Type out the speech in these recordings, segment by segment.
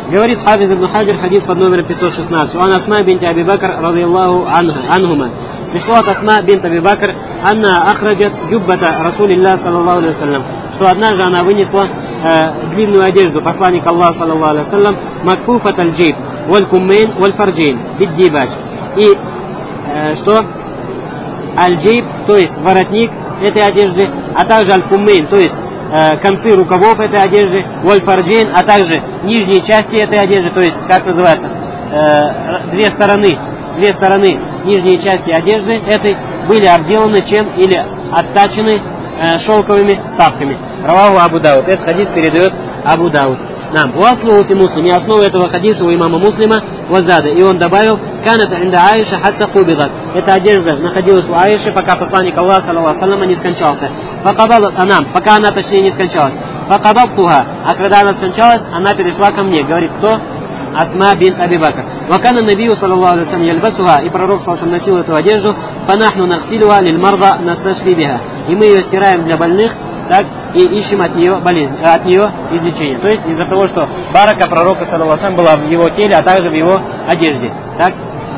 Говорит Хафиз ибн Хаджар, хадис под номером 516. «Уан Асма бинт Аби Бакр, радиаллаху анхума». Пришло от Асма бинт Аби Бакр, «Анна ахраджат джуббата Расулиллах, саллаллаху алейхи вассалям», что однажды она вынесла длинную одежду посланника Аллаха, саллаллаху алейхи вассалям, «Макфуфат аль-джейб, валь-куммейн, валь-фарджейн, биддибач». И что? Аль-джейб, то есть воротник этой одежды, а также аль-куммейн, то есть концы рукавов этой одежды, валь-фарджейн, а также нижние части этой одежды, то есть, как называется, две стороны нижней части одежды этой были обделаны чем или оттачены шелковыми вставками. Раваху Абу Дауд. Этот хадис передает Абу Дауд. Нам. Уаслу фи Муслим. И основа этого хадиса у имама Муслима вазада. И он добавил: канат инда Аиша хатта кубидат. Эта одежда находилась у Аиши, пока посланник Аллаха, саллаллаху алейхи ва саллям, не скончался. Пока она, точнее, не скончалась. Факадабтуха. А когда она скончалась, она перешла ко мне. Говорит, кто? Асма бинт Аби Бакр. Вакана набию, саллаллаху алейхи ва саллям, яльбасуха. И пророк, саллаллаху алейхи ва саллям, носил эту одежду. Фанахну навсилуха лиль марда насташфи биха. И мы ее стираем для больных, так, и ищем от нее излечение. То есть из-за того, что барака пророка, саллаллаху алейхи ва саллям, была в его теле, а также в его одежде. Так?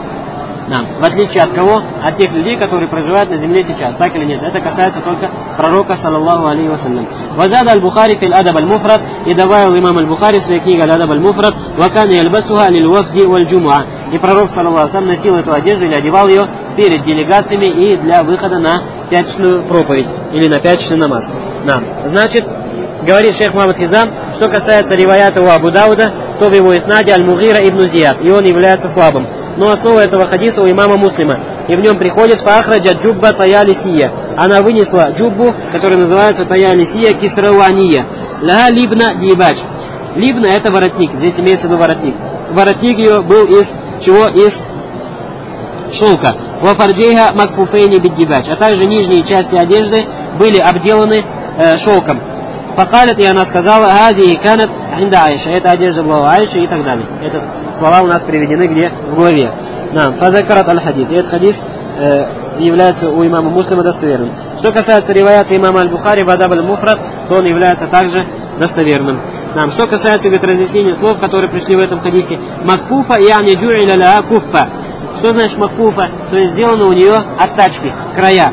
В отличие от кого? От тех людей, которые проживают на земле сейчас. Так или нет? Это касается только пророка, саллаллаху алейхи вассалям. Вазада аль-Бухари фил адаб аль-муфрад. И добавил имам аль-Бухари в своей книге аль-адаб аль-муфрад. Вакан яльбасуха лиль вафди валь джумуа. И пророк, саллаллаху алейхи вассалям, носил эту одежду или одевал ее перед делегациями и для выхода на пятничную проповедь. Или на пятничный намаз. Значит, говорит шейх Мухаммад Хизам, что касается риваята у Абу Дауда, то в его иснаде аль-Мугира ибн Зияд. И он является слабым. Но основа этого хадиса у имама Муслима. И в нем приходит фахраджа джубба тая лисия. Она вынесла джуббу, которая называется тая лисия кисрауания. Ла либна дибач. Либна — это воротник. Здесь имеется в виду воротник. Воротник ее был из чего? Из шелка. Ва фарджейха макфуфейни биддибач. А также нижние части одежды были обделаны шелком. Факалят, и она сказала: «Хади канат инда Аиша». Эта одежда была у Аиши и так далее. Это слова у нас приведены где? В главе. Фазакарат аль-хадис. И этот хадис является у имама Муслима достоверным. Что касается риваята имама аль-Бухари в адаб аль-муфрад, то он является также достоверным. Что касается, говорит, разъяснения слов, которые пришли в этом хадисе. Макфуфа яни джу'iля ла куффа. Что значит макфуфа? То есть сделаны у нее оттачки, края.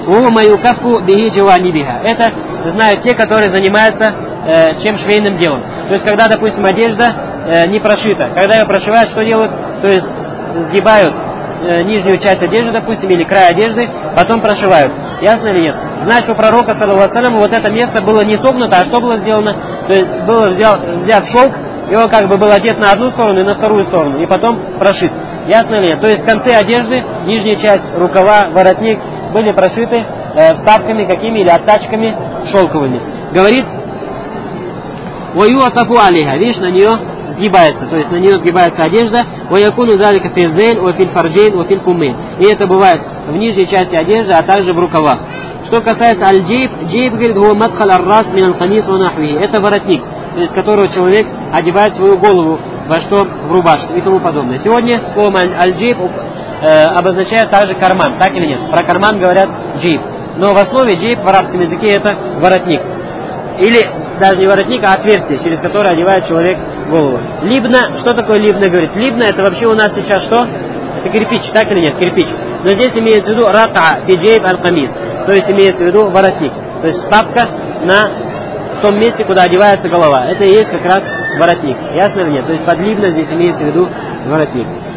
Это знают те, которые занимаются чем швейным делом. То есть, когда, допустим, одежда не прошита, когда ее прошивают, что делают? То есть, сгибают нижнюю часть одежды, допустим, или край одежды, потом прошивают. Ясно или нет? Значит, у пророка, саллаллаху алейхи ва саллям, вот это место было не согнуто, а что было сделано? То есть, было взят шелк, и он как бы был одет на одну сторону и на вторую сторону, и потом прошит. Ясно ли? То есть концы одежды, нижняя часть, рукава, воротник были прошиты вставками какими или оттачками шелковыми. Говорит: «Ваюатафу алиха». Видишь, на нее сгибается, то есть на нее сгибается одежда. «Ваякуну залика физдейн, вафиль фарджейн, вафиль кумейн». И это бывает в нижней части одежды, а также в рукавах. Что касается аль-джейб, джейб, говорит, «Гуа мадхал ар-рас мин аль-камис ва нахвихи». Это воротник, то есть которого человек одевает свою голову во что? В рубашку и тому подобное. Сегодня слово аль-джейб обозначает также карман, так или нет? Про карман говорят джейб. Но в основе джейб в арабском языке это воротник. Или даже не воротник, а отверстие, через которое одевает человек голову. Либна, что такое либна, говорит? Либна — это вообще у нас сейчас что? Это кирпич, так или нет? Кирпич. Но здесь имеется в виду рака фи джейб аль-камис. То есть имеется в виду воротник. То есть вставка на том месте, куда одевается голова. Это и есть как раз воротник. Ясно или нет? То есть под либна здесь имеется в виду воротник.